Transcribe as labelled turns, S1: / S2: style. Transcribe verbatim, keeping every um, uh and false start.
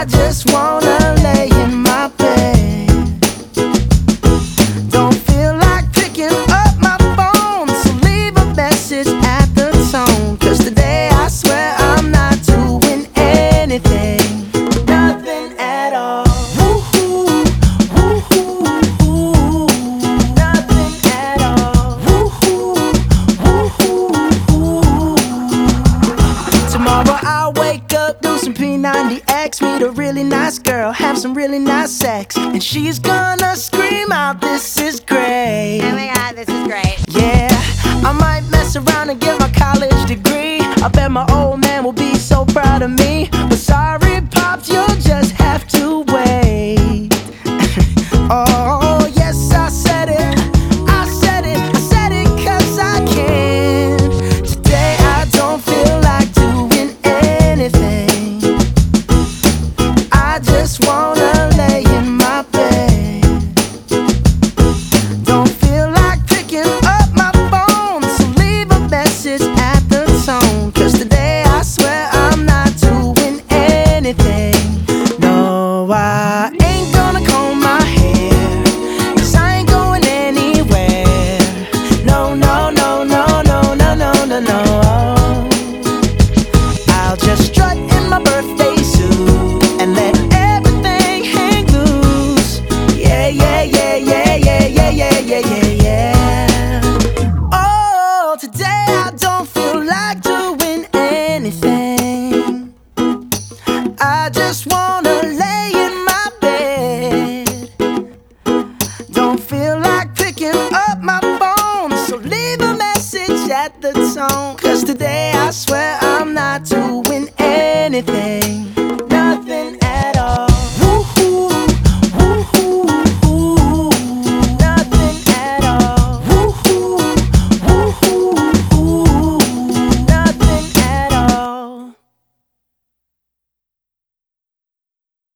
S1: just wanna lay in my bed. Don't feel like picking up my phone, so leave a message at the tone. Cause today I swear I'm not doing anything, nothing at all. Woo-hoo, woo-hoo, woo-hoo. Nothing at all. Woo-hoo, woo-hoo, woo-hoo. Tomorrow I'll wake up, do some P ninety X, meet a really nice girl, have some really nice sex, and she's gonna scream out, "This is great."
S2: Oh my god, this is great.
S1: Yeah, I might mess around and get my college degree. I bet my old man will be so proud of me. But sorry, Pops, you'll just have to wait. Oh, yes, I said it. I said it. I said it 'cause I can. Today I don't feel like doing anything. I just wanna lay in my bed. Don't feel like picking up my phone, so leave a message at the tone. Cause today I swear I'm not doing anything. No, I ain't gonna comb my hair, cause I ain't going anywhere. No, no, no, no, no, no, no, no, no. I'll just strut in my birthday suit and let everything hang loose. Yeah, yeah, yeah, yeah, yeah, yeah, yeah, yeah, yeah, yeah. Oh, today I don't feel like doing anything. I just wanna lay in my bed. Don't feel like picking up my phone, so leave a message at the tone. Cause today I swear I'm not doing